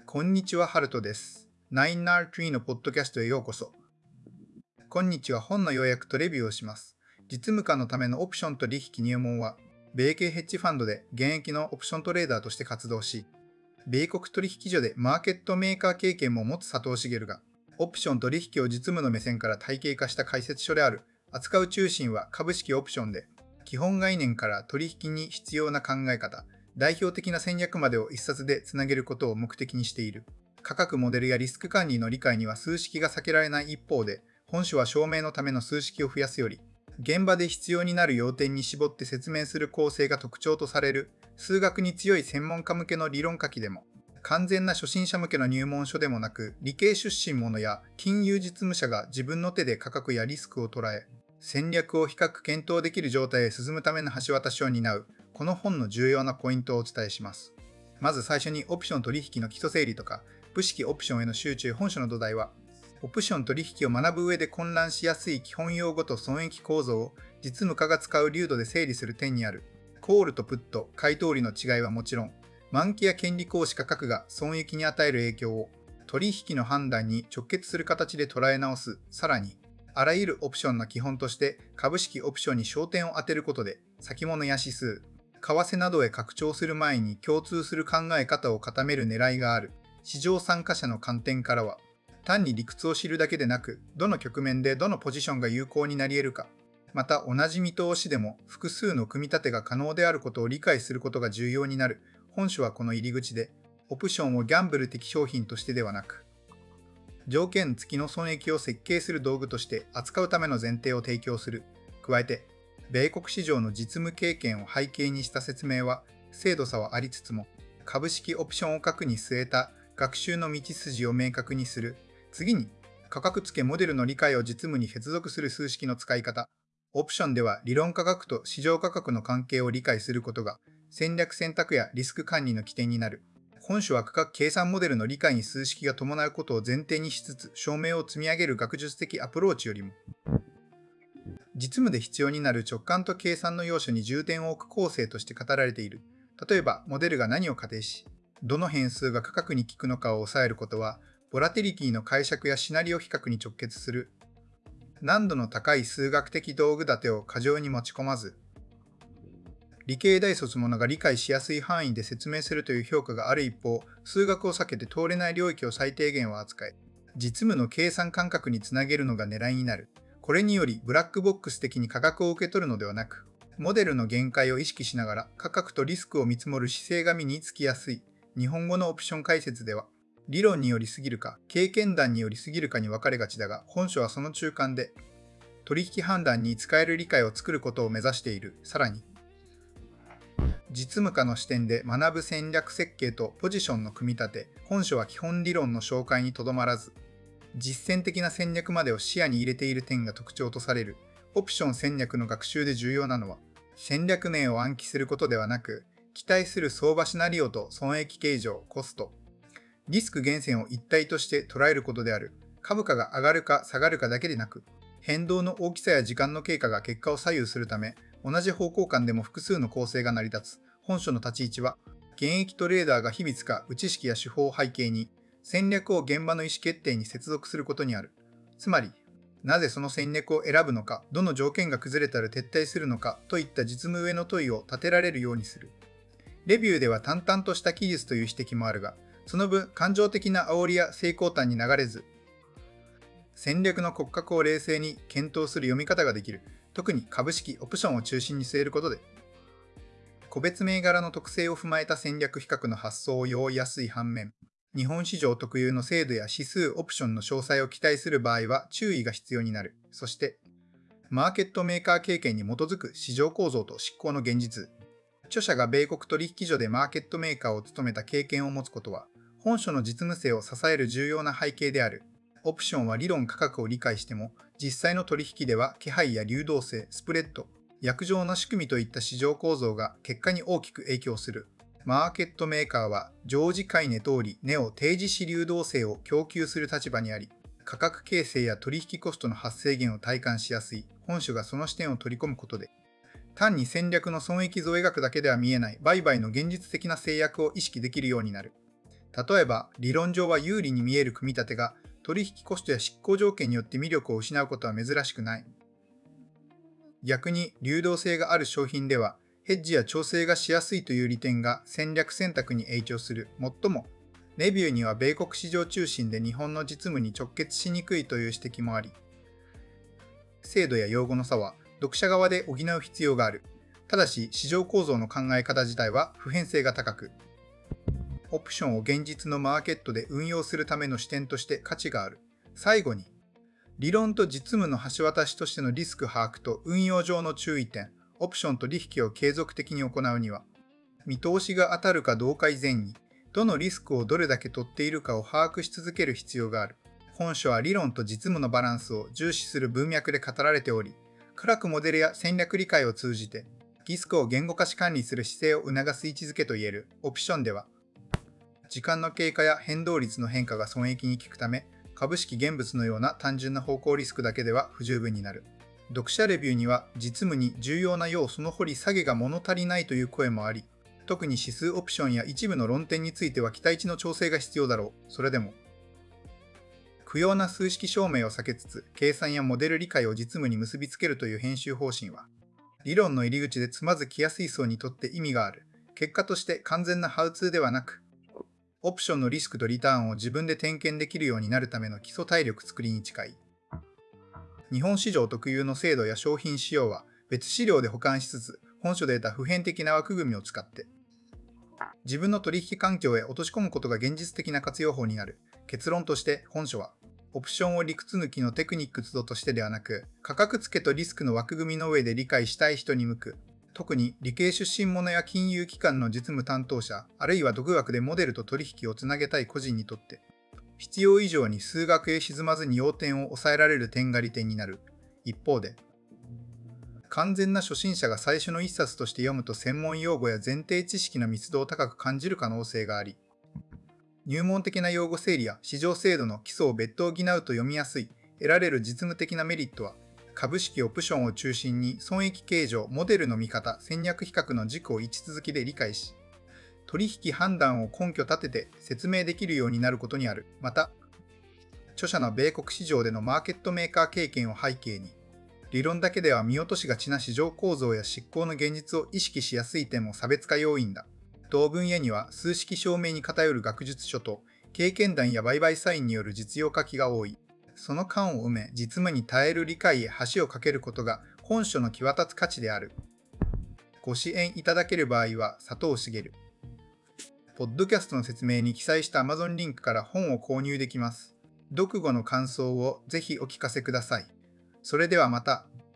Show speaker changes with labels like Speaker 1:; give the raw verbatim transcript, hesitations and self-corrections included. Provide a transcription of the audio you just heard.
Speaker 1: こんにちは、ハルトです。ナインアールトリーのポッドキャストへようこそ。今日は本の要約とレビューをします。実務家のためのオプションと利益入門は、米系ヘッジファンドで現役のオプショントレーダーとして活動し、米国取引所でマーケットメーカー経験も持つ佐藤茂が、オプションと利益を実務の目線から体系化した解説書である、扱う中心は株式オプションで、基本概念から取引に必要な考え方、代表的な戦略までを一冊でつなげることを目的にしている。価格モデルやリスク管理の理解には数式が避けられない一方で、本書は証明のための数式を増やすより、現場で必要になる要点に絞って説明する構成が特徴とされる、数学に強い専門家向けの理論書きでも、完全な初心者向けの入門書でもなく、理系出身者や金融実務者が自分の手で価格やリスクを捉え、戦略を比較検討できる状態へ進むための橋渡しを担う、この本の重要なポイントをお伝えします。まず最初にオプション取引の基礎整理とか、武式オプションへの集中。本書の土台は、オプション取引を学ぶ上で混乱しやすい基本用語と損益構造を実務家が使う流度で整理する点にある。コールとプット、買い取りの違いはもちろん、満期や権利行使価格が損益に与える影響を取引の判断に直結する形で捉え直す。さらに、あらゆるオプションの基本として株式オプションに焦点を当てることで、先物や指数、為替などへ拡張する前に共通する考え方を固める狙いがある。市場参加者の観点からは、単に理屈を知るだけでなく、どの局面でどのポジションが有効になり得るか、また同じ見通しでも複数の組み立てが可能であることを理解することが重要になる。本書はこの入り口で、オプションをギャンブル的商品としてではなく、条件付きの損益を設計する道具として扱うための前提を提供する。加えて、米国市場の実務経験を背景にした説明は、精度差はありつつも、株式オプションを核に据えた学習の道筋を明確にする。次に、価格付けモデルの理解を実務に接続する数式の使い方。オプションでは理論価格と市場価格の関係を理解することが、戦略選択やリスク管理の起点になる。本書は価格計算モデルの理解に数式が伴うことを前提にしつつ、証明を積み上げる学術的アプローチよりも、実務で必要になる直感と計算の要素に重点を置く構成として語られている。例えば、モデルが何を仮定し、どの変数が価格に効くのかを抑えることは、ボラティリティの解釈やシナリオ比較に直結する。難度の高い数学的道具立てを過剰に持ち込まず、理系大卒者が理解しやすい範囲で説明するという評価がある一方、数学を避けて通れない領域を最低限は扱い、実務の計算感覚につなげるのが狙いになる。これによりブラックボックス的に価格を受け取るのではなく、モデルの限界を意識しながら価格とリスクを見積もる姿勢が身につきやすい。日本語のオプション解説では、理論によりすぎるか、経験談によりすぎるかに分かれがちだが、本書はその中間で、取引判断に使える理解を作ることを目指している。さらに、実務家の視点で学ぶ戦略設計とポジションの組み立て。本書は基本理論の紹介にとどまらず、実践的な戦略までを視野に入れている点が特徴とされる。オプション戦略の学習で重要なのは、戦略面を暗記することではなく、期待する相場シナリオと損益計上、コスト、リスク源泉を一体として捉えることである。株価が上がるか下がるかだけでなく、変動の大きさや時間の経過が結果を左右するため、同じ方向感でも複数の構成が成り立つ。本書の立ち位置は、現役トレーダーが日々使う知識や手法を背景に、戦略を現場の意思決定に接続することにある。つまり、なぜその戦略を選ぶのか、どの条件が崩れたら撤退するのかといった実務上の問いを立てられるようにする。レビューでは淡々とした記述という指摘もあるが、その分感情的な煽りや成功譚に流れず、戦略の骨格を冷静に検討する読み方ができる。特に株式、オプションを中心に据えることで、個別銘柄の特性を踏まえた戦略比較の発想を用意やすい反面、日本市場特有の制度や指数オプションの詳細を期待する場合は注意が必要になる。そして、マーケットメーカー経験に基づく市場構造と執行の現実。著者が米国取引所でマーケットメーカーを務めた経験を持つことは、本書の実務性を支える重要な背景である。オプションは理論価格を理解しても、実際の取引では気配や流動性、スプレッド、約定の仕組みといった市場構造が結果に大きく影響する。マーケットメーカーは常時買い値通り値を提示し流動性を供給する立場にあり、価格形成や取引コストの発生源を体感しやすい。本書がその視点を取り込むことで、単に戦略の損益増益額だけでは見えない売買の現実的な制約を意識できるようになる。 例えば、理論上は有利に見える組み立てが、取引コストや執行条件によって魅力を失うことは珍しくない。逆に、流動性がある商品では、ヘッジや調整がしやすいという利点が戦略選択に影響する。もっとも、レビューには米国市場中心で日本の実務に直結しにくいという指摘もあり、制度や用語の差は読者側で補う必要がある。ただし、市場構造の考え方自体は普遍性が高く、オプションを現実のマーケットで運用するための視点として価値がある。最後に、理論と実務の橋渡しとしてのリスク把握と運用上の注意点、オプションと利引を継続的に行うには、見通しが当たるかどうか以前に、どのリスクをどれだけ取っているかを把握し続ける必要がある。本書は理論と実務のバランスを重視する文脈で語られており、クラークモデルや戦略理解を通じて、リスクを言語化し管理する姿勢を促す位置づけといえるオプションでは、時間の経過や変動率の変化が損益に効くため、株式現物のような単純な方向リスクだけでは不十分になる。読者レビューには実務に重要な要素の掘り下げが物足りないという声もあり、特に指数オプションや一部の論点については期待値の調整が必要だろう。それでも、不要な数式証明を避けつつ、計算やモデル理解を実務に結びつけるという編集方針は、理論の入り口でつまずきやすい層にとって意味がある。結果として完全なハウツーではなく、オプションのリスクとリターンを自分で点検できるようになるための基礎体力作りに近い。日本市場特有の制度や商品仕様は別資料で保管しつつ、本書で得た普遍的な枠組みを使って、自分の取引環境へ落とし込むことが現実的な活用法になる。結論として本書は、オプションを理屈抜きのテクニック都度としてではなく、価格付けとリスクの枠組みの上で理解したい人に向く。特に理系出身者や金融機関の実務担当者、あるいは独学でモデルと取引をつなげたい個人にとって、必要以上に数学へ沈まずに要点を抑えられる点が利点になる。一方で、完全な初心者が最初の一冊として読むと専門用語や前提知識の密度を高く感じる可能性があり、入門的な用語整理や市場制度の基礎を別途補うと読みやすい、得られる実務的なメリットは、株式オプションを中心に損益計上、モデルの見方、戦略比較の軸を位置続きで理解し、取引判断を根拠立てて説明できるようになることにある。また、著者の米国市場でのマーケットメーカー経験を背景に、理論だけでは見落としがちな市場構造や執行の現実を意識しやすい点も差別化要因だ。同分野には数式証明に偏る学術書と経験談や売買サインによる実用書きが多い。その間を埋め、実務に耐える理解へ橋を架けることが本書の際立つ価値である。ご支援いただける場合は佐藤茂。ポッドキャストの説明に記載した Amazon リンクから本を購入できます。読後の感想をぜひお聞かせください。それではまた。